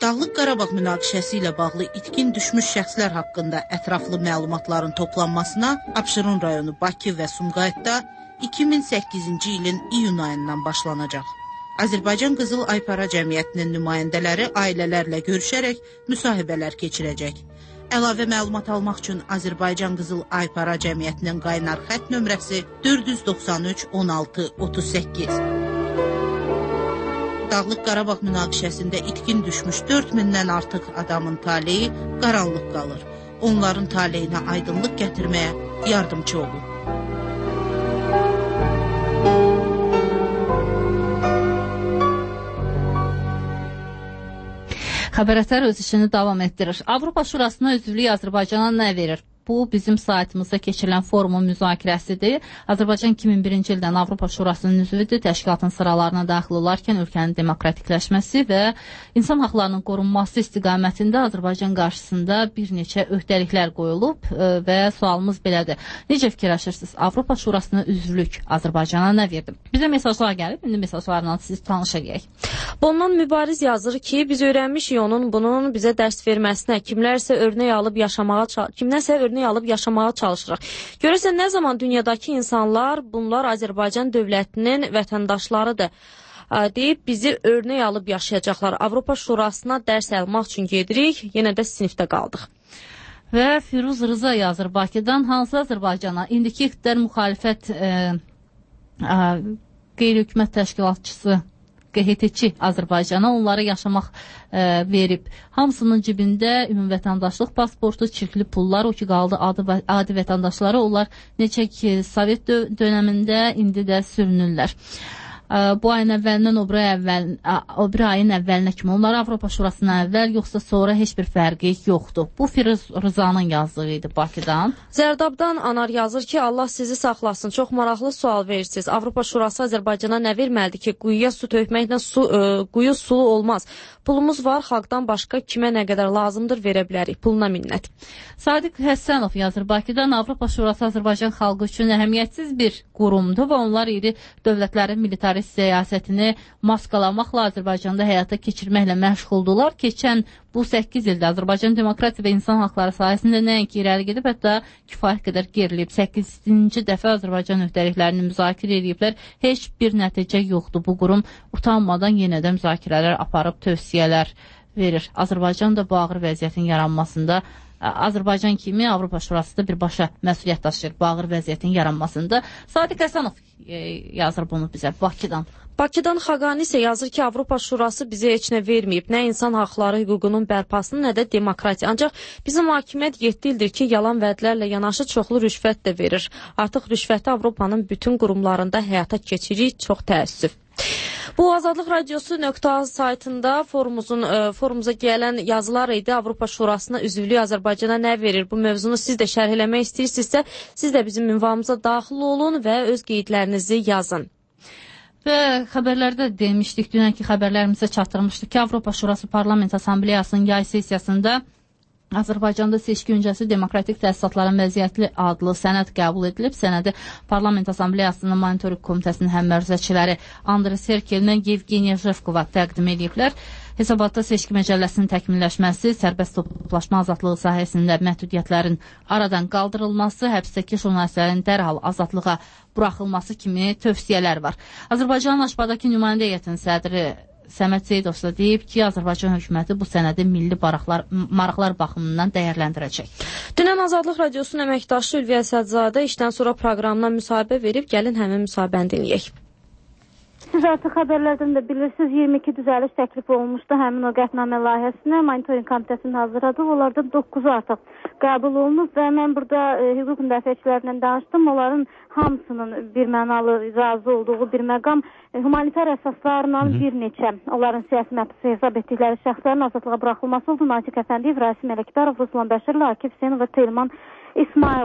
Dağlıq Qarabağ münaqişəsi ilə bağlı itkin düşmüş şəxslər haqqında ətraflı məlumatların toplanmasına Abşeron rayonu Bakı və Sumqayıtda 2008-ci ilin iyun ayından başlanacaq. Azərbaycan Qızıl Aypara Cəmiyyətinin nümayəndələri ailələrlə görüşərək müsahibələr keçirəcək. Əlavə məlumat almaq üçün Azərbaycan Qızıl Aypara Cəmiyyətinin qaynar xətt nömrəsi 493 16 38. Dağlıq Qarabağ münaqişəsində itkin düşmüş 4000-dən artıq adamın taleyi qaranlıq qalır. Onların taleyinə aydınlıq gətirməyə yardımcı olun. Xəbərətər öz işini davam etdirir. Avropa Şurasına üzvlük Azərbaycana nə verir? Bu, bizim saytımızda keçirilən forumun müzakirəsidir. Azərbaycan 2001-ci ildən Avropa Şurasının üzvüdür. Təşkilatın sıralarına daxil olarkən ölkənin demokratikləşməsi və insan haqlarının qorunması istiqamətində Azərbaycan qarşısında bir neçə öhdəliklər qoyulub və sualımız belədir. Necə fikirləşirsiniz? Avropa Şurasına üzvlük Azərbaycana nə verdi? Bizə mesajlar gəlib, indi mesajlarla siz tanışacaq. Bundan Mübariz yazır ki, biz öyrənmişik bunun bizə dərs verməsinə, kimlərsə örnək alıb yaşamağa çalışırıq. Görəsən, nə zaman dünyadakı insanlar, bunlar Azərbaycan dövlətinin vətəndaşlarıdır deyib bizi örnək alıb yaşayacaqlar. Avropa Şurasına dərs almaq üçün gedirik, yenə də sinifdə qaldıq. Və Firuz Rıza yazır Bakıdan, hansı Azərbaycana? İndiki iqtidar müxalifət qeyri-hökumət təşkilatçısı QHT-çi Azərbaycana onlara yaşamaq verib. Hamısının cibində ümumvətəndaşlıq pasportu, çirkli pullar, o ki qaldı adi vətəndaşları. Onlar neçə ki Sovet dönəmində indi də sürünürlər. Bu ayın əvvəlindən o bir ayın əvvəlinə kimi onlar Avropa Şurasına əvvəl yoxsa sonra heç bir fərqi yoxdur. Bu Firuz Rızanın yazdığı idi Bakıdan. Zərdabdan Anar yazır ki, Allah sizi saxlasın. Çox maraqlı sual verirsiniz. Avropa Şurası Azərbaycana nə verməlidir ki, quyuya su tökməklə quyu sulu olmaz. Pulumuz var, xalqdan başqa kimə nə qədər lazımdır verə bilərik. Puluna minnət. Sadiq Həsənov yazır Bakıdan, Avropa Şurası Azərbaycan xalqı üçün əhəmiyyətsiz bir qurumdur və onlar iri dövlətlərin militarist siyasətini masqalamaqla Azərbaycanda həyata keçirməklə məşğuldular. Keçən bu 8 ildə Azərbaycan demokratiya və insan haqları sahəsində nəinki irəli gedib, hətta kifayət qədər gerilib. 8-ci dəfə Azərbaycan öhdəliklərini müzakirə ediblər. Heç bir nəticə yoxdur. Bu qurum utanmadan yenə də müzakirələr aparıb tövsiyələr verir. Azərbaycan da bu ağır vəziyyətin yaranmasında Azərbaycan kimi Avropa Şurası da birbaşa məsuliyyət daşıyır bu ağır vəziyyətin yaranmasında. Sadiq Həsənov yazır bunu bizə Bakıdan. Bakıdan Xaqani isə yazır ki, Avropa Şurası bizə heç nə verməyib. Nə insan haqları hüququnun bərpasını, nə də demokratiya. Ancaq bizim hakimiyyət 7 ildir ki, yalan vədlərlə yanaşı çoxlu rüşvət də verir. Artıq rüşvəti Avropanın bütün qurumlarında həyata keçirik. Çox təəssüf. Bu Azadlıq Radiosu.az saytında forumuza gələn yazılar idi. Avropa Şurasına üzvlük Azərbaycana nə verir? Bu mövzunu siz də şərh eləmək istəyirsinizsə, siz də bizim ünvanımıza daxil olun və öz qeydlərinizi yazın. Və xəbərlərdə demişdik, dünənki xəbərlərimizə çatdırmışdıq ki, Avropa Şurası Parlament Assambleyasının yay sessiyasında Azərbaycanda seçki öncəsi demokratik təsisatların vəziyyətli adlı sənəd qəbul edilib. Sənədi Parlament Assambleyasının monitoring komitəsinin həmməruzəçiləri Andrey Serkellə Yevgeniya Jevkova təqdim ediblər. Hesabatda seçki məcəlləsinin təkmilləşməsi, sərbəst toplaşma azadlığı sahəsində məhdudiyyətlərin aradan qaldırılması, həbsdəki jurnalistlərin dərhal azadlığa buraxılması kimi tövsiyələr var. Azərbaycanın Aşbadakı nümayəndə heyətinin sədri Səməd Seyidov da deyib ki, Azərbaycan hökuməti bu sənədi milli maraqlar baxımından dəyərləndirəcək. Dünən Azadlıq Radiosunun əməkdaşı Ülviyə Sədzadə işdən sonra proqramına müsahibə verib, gəlin həmin müsahibəni dinləyək. Siz artıq xəbərlərdən də bilirsiniz, 22 düzəliş təklif olunmuşdu həmin o qətnamə layihəsinə. Monitoring komitəsinin hazırladığı, onlardan 9-u artıq qəbul olunub və mən burada hüquq müdafiəçilərlə danışdım. Onların hamısının bir mənalı razı olduğu bir məqam humanitar əsaslarla bir neçə onların siyasi məhbus hesab etdikləri şəxslərin azadlığa buraxılması oldu. Natiq Əfəndiyev, Rasim Ələkbərov, Ruslan Bəşirli, Akif Hüseynov və Telman İsmailov.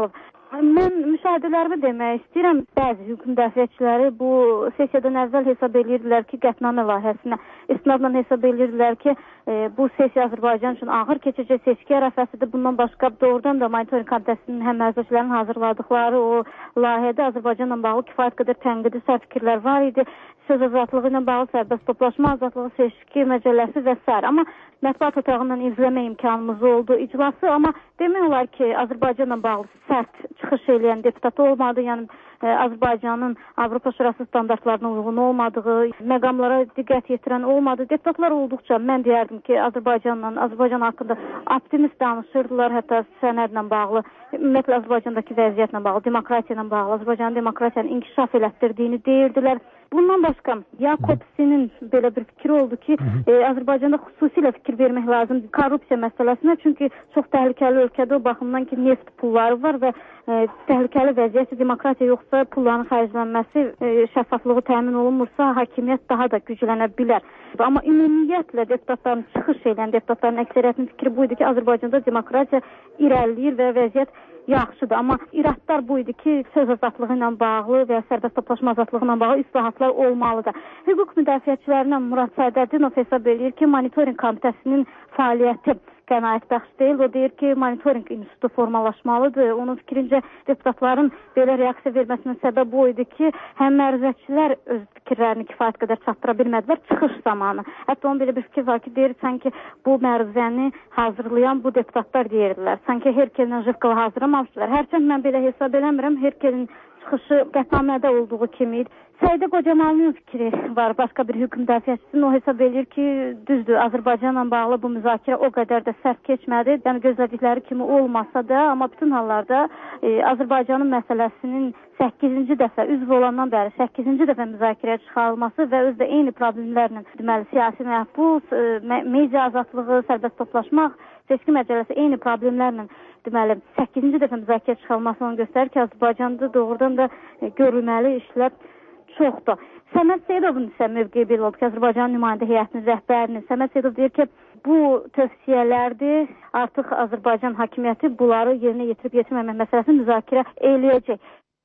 Mən müşahidələrimi demək istəyirəm. Bəzi hüquq müdafiəçiləri bu sessiyadan əvvəl hesab edirdilər ki, qətnamə layihəsinə istinadla hesab edirdilər ki, bu sessiya Azərbaycan üçün ağır keçəcək seçki ərəfəsidir. Bundan başqa doğrudan da monitoring komitəsinin həm əzəklərin hazırladıqları o layihədə Azərbaycanla bağlı kifayət qədər tənqidi sərt fikirlər var idi. Söz azadlığı ilə bağlı sərbəst toplaşma azadlığı, seçki məcəlləsi və s. Amma mətbuat otağından izləmə imkanımız oldu iclası. Amma demək olar ki, Azərbaycanla bağlı sərt çıxış edən deputat olmadı. Yəni Azərbaycanın Avropa Şurası standartlarına uyğun olmadığı, məqamlara diqqət yetirən olmadı. Deputatlar olduqca mən deyərdim ki, Azərbaycan haqqında optimist danışırdılar, hətta sənədlə bağlı, ümumiyyətlə Azərbaycandakı vəziyyətlə bağlı, demokratiya ilə bağlı, Azərbaycanın demokratiyanı inkişaf elətdirdiyini deyirdilər. Bundan başqa Jakobsinin belə bir fikri oldu ki, Azərbaycanda xüsusilə fikir vermək lazımdır korrupsiya məsələsinə, çünki çox təhlükəli ölkədə o baxımdan ki, neft pulları var və təhlükəli vəziyyətdə demokratiya yoxsa pulların xərclənməsi, şəffaflığı təmin olunmursa, hakimiyyət daha da güclənə bilər. Amma ümumiyyətlə deputatların çıxış edən deputatların əksəriyyətinin fikri buydu ki, Azərbaycanda demokratiya irəliləyir və vəziyyət yaxşıdır. Amma iradlar buydu ki, söz azadlığı ilə bağlı və sərbəst toplaşma azadlığı ilə bağlı islahatlar olmalıdır. Hüquq müdafiəçilərindən Murad Sədəddinov hesab edir ki, monitoring komitəsinin fəaliyyəti qənaətbəxş deyil. O deyir ki, monitoring institutu formalaşmalıdır. Onun fikrincə deputatların belə reaksiya verməsinin səbəbi o idi ki, həm məruzəçilər öz fikirlərini kifayət qədər çatdıra bilmədilər çıxış zamanı. Hətta onun belə bir fikir var ki, deyir sanki bu məruzəni hazırlayan bu deputatlar deyirdilər. Sanki Herkel'lə Jivkova hazırlamamışdılar. Hərçənd mən belə hesab eləmirəm. Herkel'in çıxışı qətnamədə olduğu kimi idi. Səidə Qocamalının fikri var, başqa bir hüquq müdafiəçisinin. O hesab edir ki, düzdür, Azərbaycanla bağlı bu müzakirə o qədər də sərt keçmədi. Yəni gözlədikləri kimi olmasa da, amma bütün hallarda Azərbaycanın məsələsinin 8-ci dəfə üzv olandan bəri 8-ci dəfə müzakirəyə çıxarılması və özdə eyni problemlərlə deməli siyasi məhbus, media azadlığı, sərbəst toplaşmaq, seçki məcəlləsi eyni problemlərlə deməli 8-ci dəfə müzakirəyə çıxarılması onu göstərir ki, Azərbaycanda doğrudan da görülməli işlər çoxdur. Səməd Seyidovun isə mövqeyi belə oldu ki, Azərbaycan nümayəndə heyətinin rəhbərinin Səməd Seyidov deyir ki, bu tövsiyələrdir, artıq Azərbaycan hakimiyyəti bunları yerinə yetirib yetirməmək məsələsini müzakirə eləyəcək.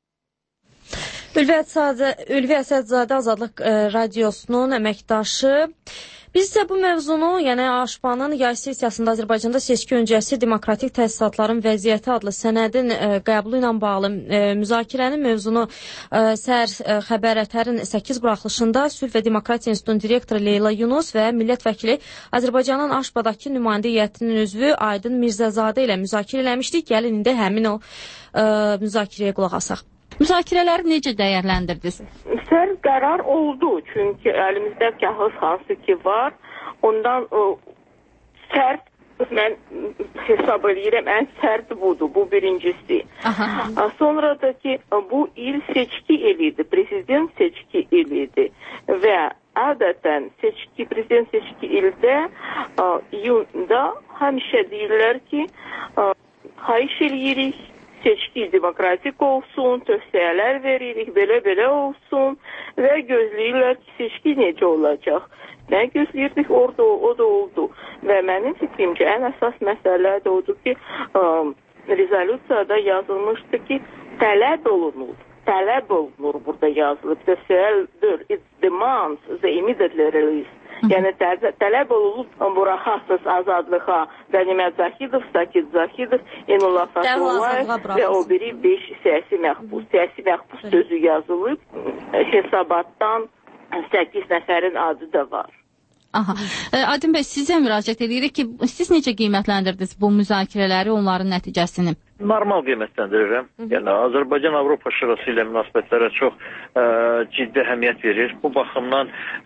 Ülvi Əsədzadə Azadlıq Radiosunun əməkdaşı. Biz isə bu mövzunu, yəni AŞPA'nın yay sessiyasında Azərbaycanda seçki öncəsi demokratik təsisatların vəziyyəti adlı sənədin qəbulu ilə bağlı müzakirənin mövzunu səhər xəbər ətərin 8 buraxılışında Sülh və Demokratiya İnstitutunun direktoru Leyla Yunus və millət vəkili Azərbaycanın AŞPA-dakı nümayəndə heyətinin üzvü Aydın Mirzəzadə ilə müzakirə eləmişdik. Gəlin indi həmin o müzakirəyə qulaq asaq. Müzakirələri necə dəyərləndirdiniz? Səhər qərar oldu, çünki əlimizdə kağız hansı ki var, ondan sərt, mən hesab edirəm, ən sərt budur, bu birincisi. Sonra da ki, bu il seçki elidir, prezident seçki elidir və adətən prezident seçki ildə, iyunda həmişə deyirlər ki, xahiş eləyirik, seçki demokratik olsun, tövsiyələr veririk, belə olsun və gözləyirlər ki, seçki necə olacaq. Nə gözləyirdik, o da oldu. Və mənim fikrimcə ən əsas məsələ də odur ki, rezolüsiyada yazılmışdı ki, tələb olunur burada yazılıb. Tövsiyələr, it demands the immediately release. Yəni tələb olunub buraxasız azadlığa Qənimət Zahidov, Sakit Zahidov, Enullah Fəthullayev və o biri 5 siyasi məxbus. Siyasi məxbus sözü yazılıb, hesabatdan 8 nəfərin adı da var. Adem bəy, sizə müraciət edirik ki, siz necə qiymətləndirdiniz bu müzakirələri, onların nəticəsini? Normal qiymətləndirirəm. Yəni Azərbaycan Avropa Şurası ilə münasibətlərə çox ciddi əhəmiyyət verir. Bu baxımdan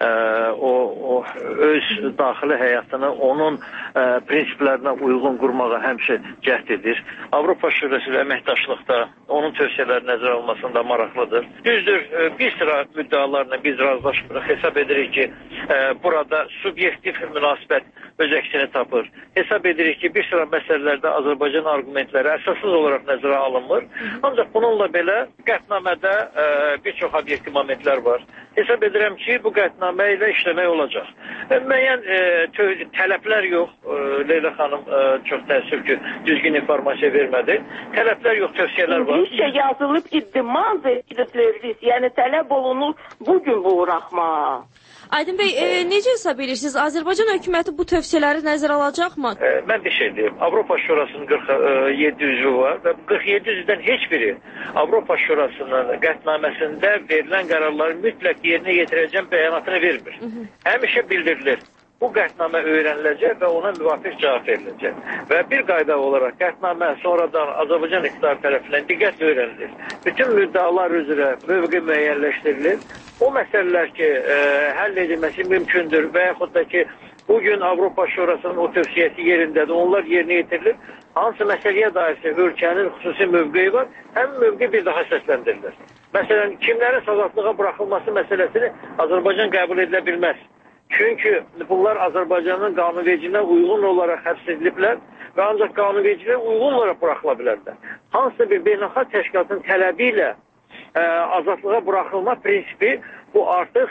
o öz daxili həyatını onun prinsiplərinə uyğun qurmağa həmişə cəhd edir. Avropa Şurası ilə əməkdaşlıqda onun tövsiyələri nəzərə alınmasında maraqlıdır. Düzdür, bir sıra müddalarla biz razılaşmırıq. Hesab edirik ki, burada subyektiv münasibət öz əksini tapır. Hesab edirik ki, bir sıra məsələlərdə Azərbaycan argumentləri əsassız olaraq nəzərə alınmır. Ancaq bununla belə qətnamədə bir çox obyektiv momentlər var. Hesab edirəm ki, bu qətnamə ilə işləmək olacaq. Müəyyən tələblər yox. Leyla xanım çox təəssüf ki, düzgün informasiya vermədi. Tələblər yox, tövsiyələr var. İngilizcə yazılıb ki, demand edilir, yəni tələb olunur bugün bu buraxma. Aydın bəy, necə hesab edirsiniz? Azərbaycan hökuməti bu tövsiyələri nəzərə alacaqmı? Mən bir şey deyim. Avropa Şurasının 47 üzvü var və 47 üzvdən heç biri Avropa Şurasının qətnaməsində verilən qərarları mütləq yerinə yetirəcəm bəyanatını vermir. Həmişə bildirilir. Bu qətnamə öyrəniləcək və ona müvafiq cavab veriləcək. Və bir qayda olaraq qətnamə sonradan Azərbaycan iqtidarı tərəfindən diqqətlə öyrənilir. Bütün müddalar üzrə mövqe müəyyənləşdirilir. O məsələlər ki, həll edilməsi mümkündür və yaxud da ki, bugün Avropa Şurasının o tövsiyəsi yerindədir, onlar yerinə yetirilir. Hansı məsələyə dairsə ölkənin xüsusi mövqeyi var, həmin mövqe bir daha səsləndirilir. Məsələn, kimlərin azadlığa buraxılması məsələsini Azərbaycan qəbul edilə bilməz. Çünki bunlar Azərbaycanın qanunvericiliyinə uyğun olaraq həbs ediliblər və ancaq qanunvericiliyə uyğun olaraq buraxıla bilərlər. Hansısa bir beynəlxalq təşkilatın tələbi ilə azadlığa buraxılma prinsipi bu artıq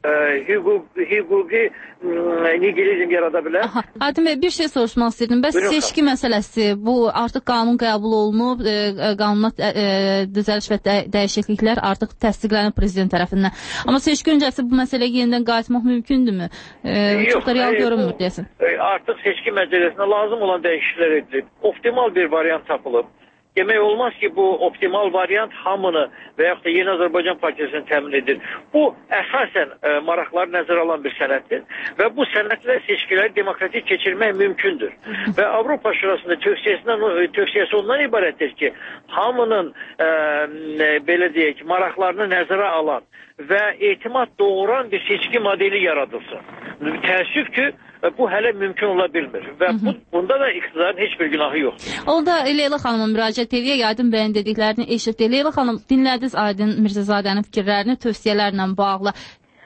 hüquqi nihilizm yarada bilər. Aydın bəy, bir şey soruşmaq istəyirdim. Bəs seçki məsələsi, bu artıq qanun qəbul olunub, qanuna düzəliş və dəyişikliklər artıq təsdiqlənib prezident tərəfindən. Amma seçki öncəsi bu məsələyə yenidən qayıtmaq mümkündürmü? Çox da real görünmür deyəsin. Artıq seçki məcəlləsinə lazım olan dəyişikliklər edilib. Optimal bir variant tapılıb. Demək olmaz ki, bu optimal variant hamını və yaxud da Yeni Azərbaycan Partiyasını təmin edir. Bu, əsasən maraqları nəzərə alan bir sənəddir və bu sənədlə seçkiləri demokratik keçirmək mümkündür. Və Avropa Şurasında tövsiyəsi ondan ibarətdir ki, hamının, belə deyək, maraqlarını nəzərə alan və etimad doğuran bir seçki modeli yaradılsın. Təəssüf ki, bu hələ mümkün ola bilmir və bunda da iqtidarın heç bir günahı yoxdur. Orada Leyla xanıma müraciət edək, Aydın bəyin dediklərini eşitdik. Leyla xanım, dinlədiniz Aydın Mirzəcadənin fikirlərini tövsiyələrlə bağlı.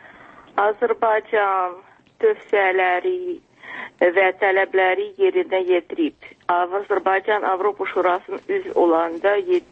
Azərbaycan tövsiyələri və tələbləri yerinə yetirib. Azərbaycan Avropa Şurasının üzv olanda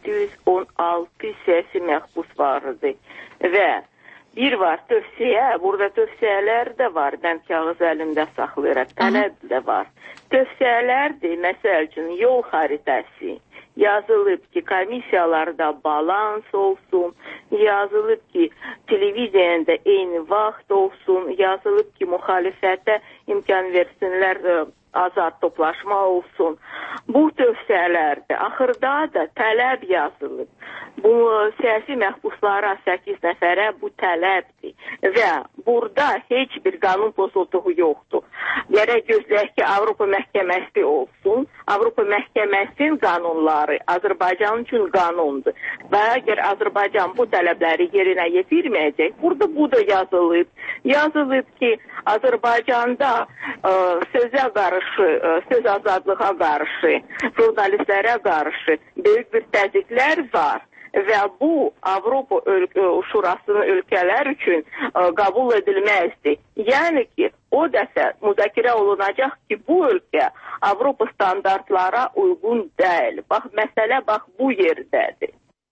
716 siyasi məhbus vardı və bir var tövsiyə, burada tövsiyələr də var, mən kağız əlimdə saxlayıraq, tələb də var. Tövsiyələrdir, məsəl üçün yol xəritəsi, yazılıb ki, komissiyalarda balans olsun, yazılıb ki, televiziyada eyni vaxt olsun, yazılıb ki, müxalifətə imkan versinlər, azad toplaşma olsun. Bu tövsiyələrdir. Axırda da tələb yazılıb. Bu siyasi məhbuslara 8 nəfərə bu tələbdir. Və burada heç bir qanun pozulduğu yoxdur. Gərək gözləyək ki, Avropa məhkəməsi olsun. Avropa məhkəməsinin qanunları Azərbaycan üçün qanundur. Və əgər Azərbaycan bu tələbləri yerinə yetirməyəcək, burada bu da yazılıb. Yazılıb ki, Azərbaycanda sözə qarşı, söz azadlığa qarşı, jurnalistlərə qarşı böyük bir təzyiqlər var. Və bu Avropa Şurasının ölkələr üçün qəbul edilməzdir. Yəni ki, o dəfə müzakirə olunacaq ki, bu ölkə Avropa standartlara uyğun deyil. Bax, məsələ bu yerdədir.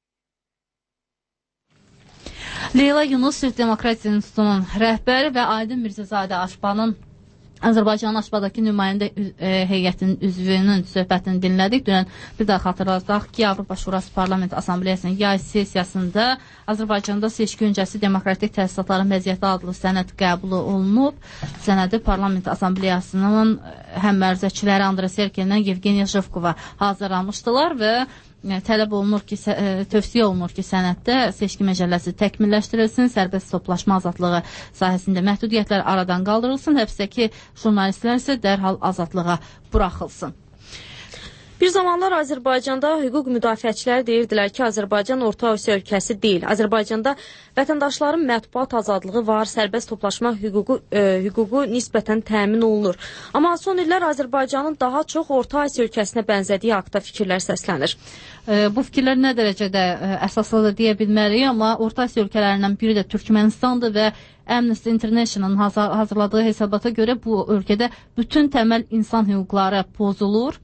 Leyla Yunus, Sülh Demokratiya İnstitutunun rəhbəri və Aydın Mirzəzadə Aşbanın Azərbaycanın Aşbadakı nümayəndə heyətinin üzvünün söhbətini dinlədik. Dünən bir daha xatırladaq ki, Avropa Şurası Parlament Assambleyasının yay sessiyasında Azərbaycanda seçki öncəsi demokratik təsisatların vəziyyəti adlı sənəd qəbul olunub. Sənədi Parlament Assambleyasının həm mərzəçiləri Andrey Serkinlə Yevgeniya Jevkova hazırlamışdılar və tələb olunur ki, tövsiyə olunur ki, sənəddə seçki məcəlləsi təkmilləşdirilsin, sərbəst toplaşma azadlığı sahəsində məhdudiyyətlər aradan qaldırılsın, həbsdəki jurnalistlər isə dərhal azadlığa buraxılsın. Bir zamanlar Azərbaycanda hüquq müdafiəçiləri deyirdilər ki, Azərbaycan Orta Asiya ölkəsi deyil. Azərbaycanda vətəndaşların mətbuat azadlığı var, sərbəst toplaşma hüququ nisbətən təmin olunur. Amma son illər Azərbaycanın daha çox Orta Asiya ölkəsinə bənzədiyi haqda fikirlər səslənir. Bu fikirlər nə dərəcədə əsaslıdır deyə bilməliyik, amma Orta Asiya ölkələrindən biri də Türkmenistandır və Amnesty International'ın hazırladığı hesabata görə bu ölkədə bütün təməl insan hüquqları pozulur.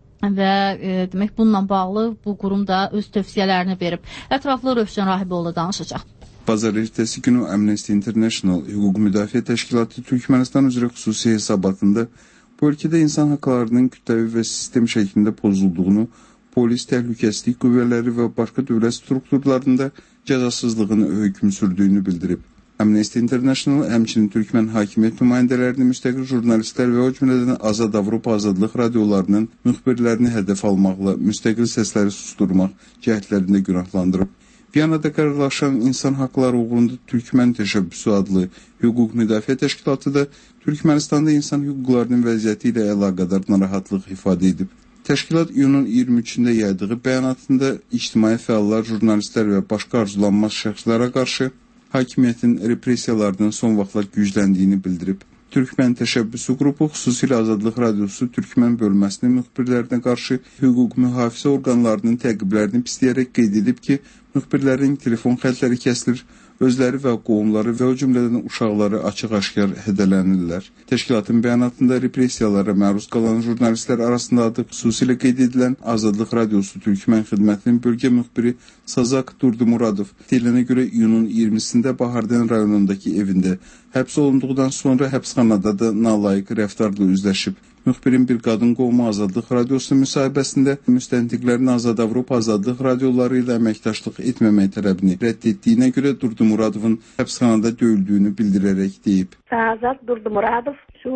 Və demək bununla bağlı bu qurum da öz tövsiyələrini verib. Ətraflı Rövşən Rahiboğlu danışacaq. Bazar ertəsi günü Amnesty International Hüquq Müdafiə Təşkilatı Türkmenistan üzrə xüsusi hesabatında bu ölkədə insan haqlarının kütləvi və sistem şəklində pozulduğunu, polis, təhlükəsizlik qüvvələri və başqa dövlət strukturlarında cəzasızlığın hökm sürdüyünü bildirib. Amnesty International həmçinin Türkmen hakimiyyət nümayəndələrini, müstəqil jurnalistlər və o cümlədən Azad Avropa Azadlıq radiolarının müxbirlərini hədəf almaqla müstəqil səsləri susturmaq cəhdlərində günahlandırıb. Viyanada qərarlaşan İnsan Haqları uğrunda Türkmen Təşəbbüsü adlı hüquq müdafiə təşkilatı da Türkmenistanda insan hüquqlarının vəziyyəti ilə əlaqədar narahatlıq ifadə edib. Təşkilat iyunun 23-də yaydığı bəyanatında ictimai fəallar, jurnalistlər və başqa arzulanmaz şəxslərə qarşı hakimiyyətin repressiyalarının son vaxtlar gücləndiyini bildirib. Türkmen Təşəbbüsü qrupu xüsusilə Azadlıq Radiosu Türkmen bölməsinin müxbirlərinə qarşı hüquq mühafizə orqanlarının təqiblərini pisləyərək qeyd edib ki, müxbirlərin telefon xətləri kəsilir, özləri və qohumları və o cümlədən uşaqları açıq-aşkar hədələnirlər. Təşkilatın bəyanatında repressiyalara məruz qalan jurnalistlər arasında adı xüsusilə qeyd edilən Azadlıq Radiosu Türkmen xidmətinin bölgə müxbiri Sazak Durdumuradov deyilənə görə iyunun 20-sində Bahardən rayonundakı evində həbs olunduqdan sonra həbsxanada da nalayiq rəftarla üzləşib. Müxbirin bir qadın qohumu Azadlıq Radiosunun müsahibəsində müstəntiqlərin Azad Avropa Azadlıq radioları ilə əməkdaşlıq etməmək tələbini rədd etdiyinə görə Durdumuradovun həbsxanada döyüldüyünü bildirərək deyib. Azad Durdumuradov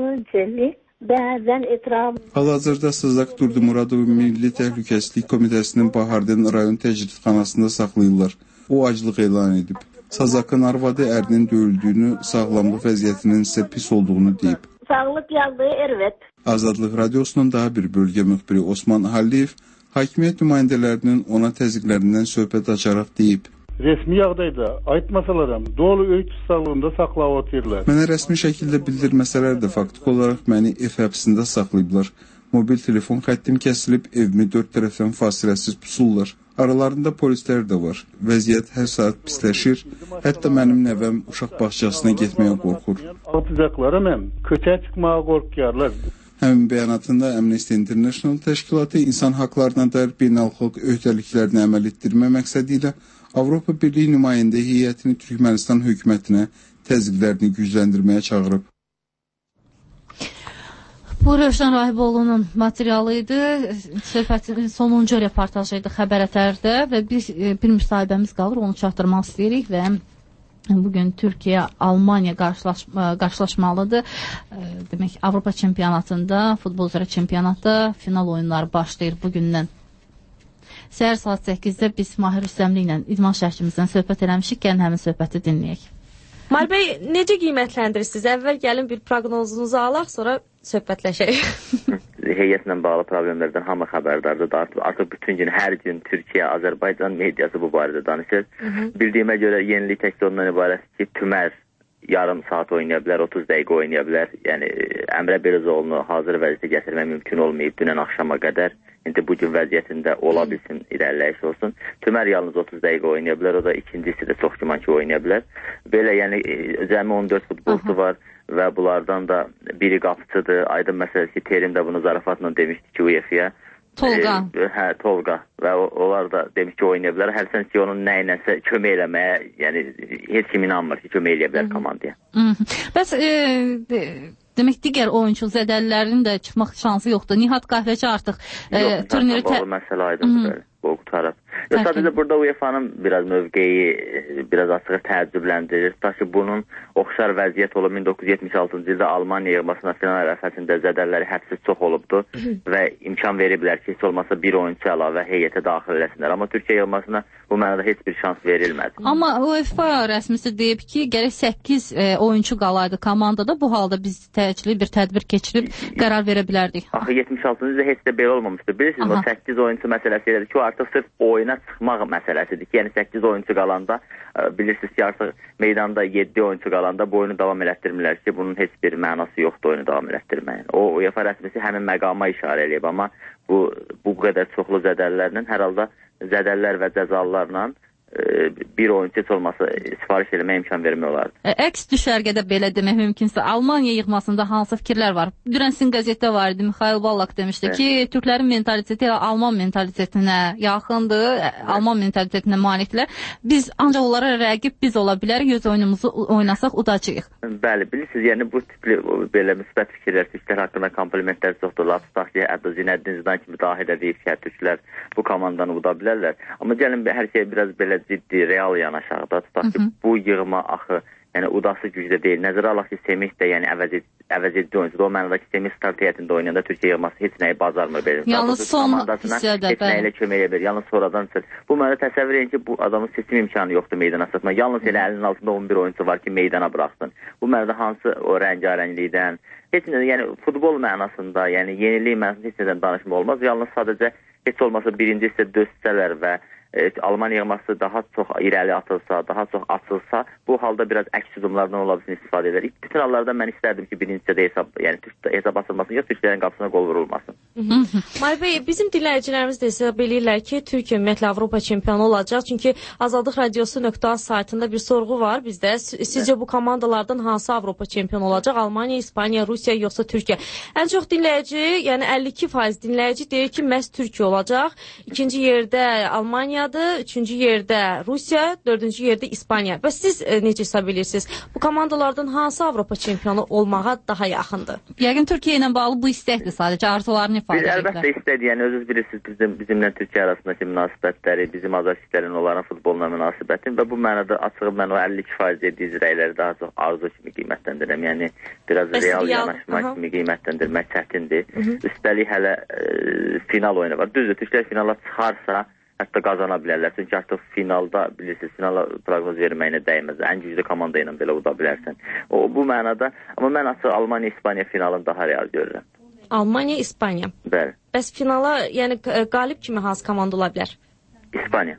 bəzən etiraf. Hal-hazırda Sazak Durdumuradov Milli Təhlükəsizlik Komitəsinin Bahardən rayon təcridxanasında saxlayırlar. O aclıq elan edib. Sazakın arvadı ərinin döyüldüyünü, sağlamlıq vəziyyətinin isə pis olduğunu deyib. Sağlıq yazdığı evet. Azadlıq Radiosunun daha bir bölgə müxbiri Osman Halliyev hakimiyyət nümayəndələrinin ona təzyiqlərindən söhbət açaraq deyib. Resmi yağdayda aytmasalarım, dolu öy tutsaqlığında saxlab otururlar. Mənə rəsmi şəkildə bildirməsələr də faktik olaraq məni ev həbsində saxlayıblar. Mobil telefon xəttim kəsilib, evimi 4 tərəfdən fasiləsiz pusurlar. Aralarında polislər də var. Vəziyyət hər saat pisləşir. Hətta mənim nəvəm uşaq bağçasına getməyə qorxur. Atacaqlarım həm köçə çıxmağa qorxuyorlar. Həmin bəyanatında Amnesty International təşkilatı insan haqlarına dair beynəlxalq öhdəliklərini əməl etdirmə məqsədi ilə Avropa Birliyi nümayəndə heyətini Türkmenistan hökumətinə təzyiqlərini gücləndirməyə çağırıb. Bu Rövşən Rahiboğlu'nun materialı idi. Söhbətin sonuncu reportajı idi Xəbər Ətərdə və bir müsahibəmiz qalır, onu çatdırmaq istəyirik və bugün Türkiyə-Almaniya qarşılaşmalıdır. Demək, Avropa çempionatında, futbol üzrə çempionatda final oyunları başlayır bugündən. Səhər saat 8-də biz Mahir Rüstəmli ilə idman şərhçimizdən söhbət eləmişik, gəlin həmin söhbəti dinləyək. Mahir bəy, necə qiymətləndirirsiniz? Əvvəl gəlin bir proqnozunuzu alaq, sonra söhbətləşək. Heyətlə bağlı problemlərdən hamı xəbərdardır. Artıq bütün gün, hər gün Türkiyə, Azərbaycan mediası bu barədə danışır. Bildiyimə görə yenilik təkcə ondan ibarət ki, Tümer yarım saat oynaya bilər, 30 dəqiqə oynaya bilər. Yəni, Əmrə Belizoğlu'nu hazır vəziyyətə gətirmək mümkün olmayıb dünən axşama qədər. İndi bugün vəziyyətində ola bilsin, irəliləyiş olsun. Tümer yalnız 30 dəqiqə oynaya bilər, o da ikincisi də çox güman ki oynaya bilər. Belə, yəni, cəmi 14 futbolçu var və bunlardan da biri qapıcıdır. Aydın məsələsi ki, Terim də bunu zarafatla demişdi ki, UEFA-ya. Tolga. Tolga və onlar da demiş ki, oynaya bilər. Həlsən ki, onun nəyinəsə kömək eləməyə, yəni heç kim inanmır ki, kömək eləyə bilər komandaya. Bəs demək, digər oyuncu zədəlilərin də çıxmaq şansı yoxdur. Nihat Qəhvəçi artıq turniri... Yox, məsələ aydındır, o qutarıb. Sadəcə burada UEFA'nın biraz mövqeyi biraz açığı təəccübləndirir. Ta ki bunun oxşar vəziyyət olub 1976-cı ildə Almaniya yığmasına final ərəfəsində zədəlləri hədsiz çox olubdu və imkan veriblər ki, heç olmasa bir oyunçu əlavə heyətə daxil eləsinlər. Amma Türkiyə yığmasına bu mənada heç bir şans verilmədi. Amma UEFA rəsmisi deyib ki, gərək 8 oyunçu qalaydı komandada. Bu halda biz təcili bir tədbir keçirib qərar verə bilərdik. Axı 76-cı ildə heç də belə olmamışdı. Bilirsiniz, o 8 oyunçu məsələsi elədir ki, o artıq sırf oyuna çıxmaq məsələsidir ki, yəni 8 oyuncu qalanda bilirsiniz ki, artıq meydanda 7 oyuncu qalanda bu oyunu davam elətdirmirlər ki, bunun heç bir mənası yoxdur oyunu davam elətdirməyin. O UEFA rəsmisi həmin məqama işarə eləyib, amma bu qədər çoxlu zədəllərlə, hər halda zədəllər və cəzalarla bir oyuncu heç olmasa sifariş eləməyə imkan vermək olardı. Əks düşərgədə belə demək mümkünsə, Almaniya yığmasında hansı fikirlər var? Dünən sizin qəzetdə var idi, Mikhail Ballak demişdi ki, Türklərin mentaliteti Alman mentalitetinə yaxındır, Alman mentalitetinə malikdirlər. Biz ancaq onlara rəqib biz ola bilərik, öz oyunumuzu oynasaq udacağıq. Bəli, bilirsiniz, yəni bu tipli belə müsbət fikirlər, Türklər haqqında komplimentlər çoxdur. Tutaq ki, Zinəddin Zidan kimi dahilə deyib ki, Türklər bu komandanı uda bilərlər. Amma gəlin hər şey biraz belə ciddi, real yanaşaq da. Tutaq ki, bu yığma axı, yəni udası gücdə deyil. Nəzərə alaq ki, Semih də yəni əvəz edici oyuncudur. O mənada ki, Semih start heyətində oynayanda Türkiyə yığması heç nəyi bacarmır belə. Yalnız son hissədə heç nəyi ilə kömək edə bilir. Yalnız sonradan bu mənada təsəvvür edin ki, bu adamın seçim imkanı yoxdur meydana çıxmaq. Yalnız elə əlinin altında 11 oyuncu var ki, meydana buraxsın. Bu mənada hansı o rəngarənglikdən, heç nə, yəni futbol mənasında, yəni yenilik mənasında heç nədən danışma olmaz. Yalnız sadəcə heç olmasa birinci hissə dözsələr və Almaniya yığması daha çox irəli atılsa, daha çox açılsa, bu halda biraz əks hücumlardan ola bilsin istifadə edər. Bütün hallarda mən istərdim ki, birinci hissədə hesab açılmasın, yox Türklərin qapısına qol vurulmasın. May bəy, bizim dinləyicilərimiz də hesab eləyirlər ki, Türkiyə ümumiyyətlə Avropa çempionu olacaq. Çünki Azadlıq Radiosu.az saytında bir sorğu var bizdə. Sizcə bu komandalardan hansı Avropa çempionu olacaq? Almaniya, İspaniya, Rusiya yoxsa Türkiyə? Ən çox dinləyici, yəni 52% dinləyici deyir ki, məhz Türkiyə olacaq. İkinci yerdə Almaniya, üçüncü yerdə Rusiya, dördüncü yerdə İspaniya. Və siz necə hesab edirsiniz? Bu komandalardan hansı Avropa çempionu olmağa daha yaxındır? Yəqin Türkiyə ilə bağlı bu istəkdir sadəcə, arzularını ifadə edirlər. Əlbəttə istədir. Yəni özünüz bilirsiniz bizimlə Türkiyə arasındakı münasibətləri, bizim azərbaycanlıların onların futboluna münasibəti və bu mənada açığı mən o 52% dediyi rəyləri daha çox arzu kimi qiymətləndirirəm. Yəni biraz real yanaşma kimi qiymətləndirmək çətindir. Üstəlik hələ final oyunu var. Düzdür, Türkiyə finala çıxarsa hətta qazana bilərlər. Çünki artıq finalda, bilirsiniz, finala proqnoz verməyinə dəyməz. Ən güclü komanda ilə belə uda bilərsən. Bu mənada, amma mən açıq Almaniya-İspaniya finalını daha real görürəm. Almaniya-İspaniya. Bəli. Bəs finala, yəni qalib kimi hansı komanda ola bilər? İspaniya.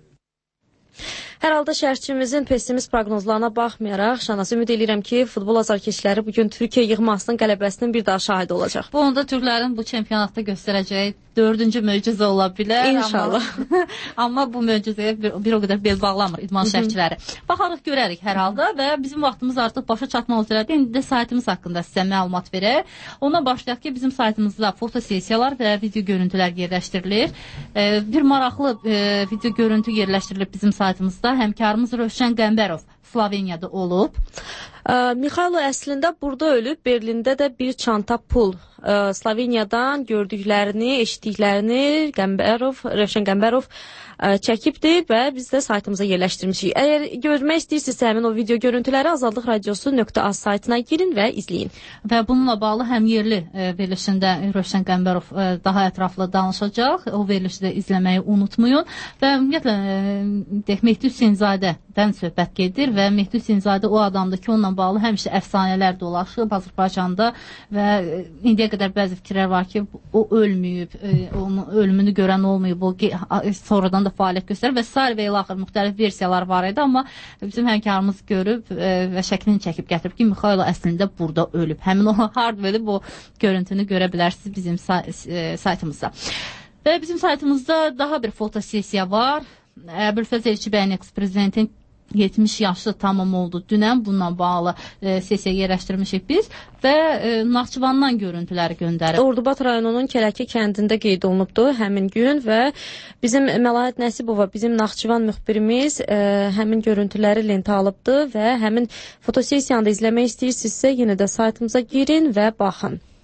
Hər halda şərhçimizin pessimist proqnozlarına baxmayaraq, Şanası ümid edirəm ki, futbol azarkeşləri bugün Türkiyə yığmasının qələbəsinin bir daha şahidi olacaq. Bu onda Türklərin bu çempionatda göstərəcəyi 4-cü möcüzə ola bilər. İnşallah. Amma bu möcüzəyə bir o qədər bel bağlamır idman şərhçiləri. Baxarıq, görərik hər halda və bizim vaxtımız artıq başa çatmaq üzrədir. İndi də saytımız haqqında sizə məlumat verək. Ona başlayaq ki, bizim saytımızda fotosessiyalar və video görüntülər yerləşdirilir. Bir maraqlı video görüntü yerləşdirilib bizim saytımızda. Həmkarımız Rövşən Qəmbərov Sloveniyada olub. Mikhailo əslində burada ölüb, Berlində də bir çanta pul Sloveniyadan gördüklərini, eşitdiklərini Rövşən Qəmbərov çəkibdir və biz də saytımıza yerləşdirmişik. Əgər görmək istəyirsinizsə həmin o video görüntüləri Azadlıq Radiosu.az saytına girin və izləyin. Və bununla bağlı həm yerli verilişində Rövşən Qəmbərov daha ətraflı danışacaq. O verilişi də izləməyi unutmayın. Və ümumiyyətlə Mehdi Hüseynzadədən söhbət gedir və Mehdi Hüseynzadə o adamdır ki, onunla bağlı həmişə əfsanələr dolaşıb Azərbaycanda və indiyə qədər bəzi fikirlər var ki, o ölməyib, onun ölümünü görən olmayıb, o sonradan da fəaliyyət göstərir və sair və ilaxır müxtəlif versiyalar var idi, amma bizim həmkarımız görüb və şəklini çəkib gətirib ki, Mikhailo əslində burada ölüb. Həmin o hard verib o görüntünü görə bilərsiniz bizim saytımızda. Və bizim saytımızda daha bir fotosessiya var. Əbülfəz Elçibəyin eks-prezidentin 70 yaşlı tamam oldu. Dünən bununla bağlı sessiya yerləşdirmişik biz və Naxçıvandan görüntüləri göndərib. Ordubad rayonunun Kələki kəndində qeyd olunubdu həmin gün və bizim Məlahət Nəsibova, bizim Naxçıvan müxbirimiz həmin görüntüləri lentə alıbdı və həmin fotosessiyanı da izləmək istəyirsinizsə yenə də saytımıza girin və baxın.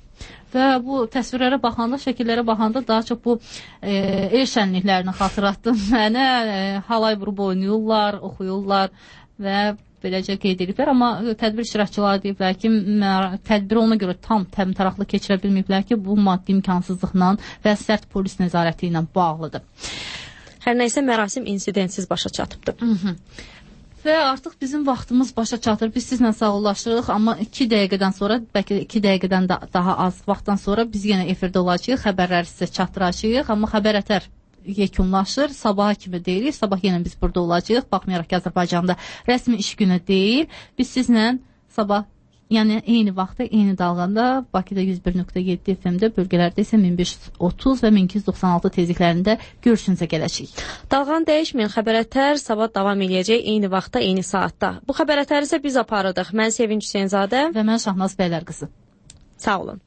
Və bu təsvirlərə baxanda, şəkillərə baxanda daha çox bu el şənliklərini xatırlatdı mənə. Halay vurub oynayırlar, oxuyurlar və beləcə qeyd ediblər. Amma tədbir iştirakçıları deyiblər ki, tədbiri ona görə tam təmtəraqlı keçirə bilməyiblər ki, bu maddi imkansızlıqla və sərt polis nəzarəti ilə bağlıdır. Hər nəysə mərasim insidentsiz başa çatıbdır. Və artıq bizim vaxtımız başa çatır. Biz sizlə sağollaşırıq, amma 2 dəqiqədən sonra, bəlkə 2 dəqiqədən daha az vaxtdan sonra biz yenə efirdə olacağıq, xəbərləri sizə çatdıracağıq, amma xəbər ətər yekunlaşır. Sabaha kimi deyirik, sabah yenə biz burada olacağıq. Baxmayaraq ki, Azərbaycanda rəsmi iş günü deyil. Biz sizlə sabah, yəni eyni vaxtda, eyni dalğanda Bakıda 101.7 FM-də, bölgələrdə isə 1530 və 1296 tezliklərində görüşünüzə gələcək. Dalğanı dəyişməyən xəbərətər sabah davam edəcək eyni vaxtda, eyni saatda. Bu xəbərətəri isə biz aparırdıq. Mən Sevinç Hüseynzadə və mən Şahnaz Bəylər qızı. Sağ olun.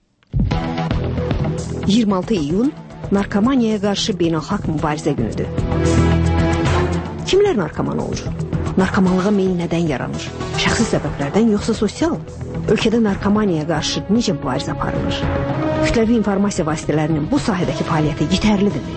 26 iyun narkomaniyaya qarşı beynəlxalq mübarizə günüdür. Kimlər narkoman olur? Narkomanlığa meyil nədən yaranır? Şəxsi səbəblərdən yoxsa sosial? Ölkədə narkomaniyaya qarşı necə mübarizə aparılır? Kütləvi informasiya vasitələrinin bu sahədəki fəaliyyəti yetərlidirmi?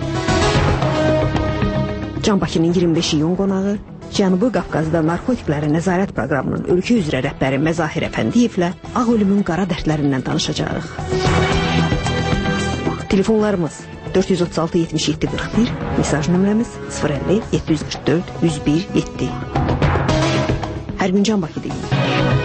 Can Bakının 25 iyun qonağı Cənubi Qafqazda narkotiklərə nəzarət proqramının ölkə üzrə rəhbəri Məzahir Əfəndiyevlə ağ ölümün qara dərdlərindən danışacağıq. Telefonlarımız 436-77-41, mesaj nömrəmiz 050-744-101-7. Hər gün Can Bakı deyin.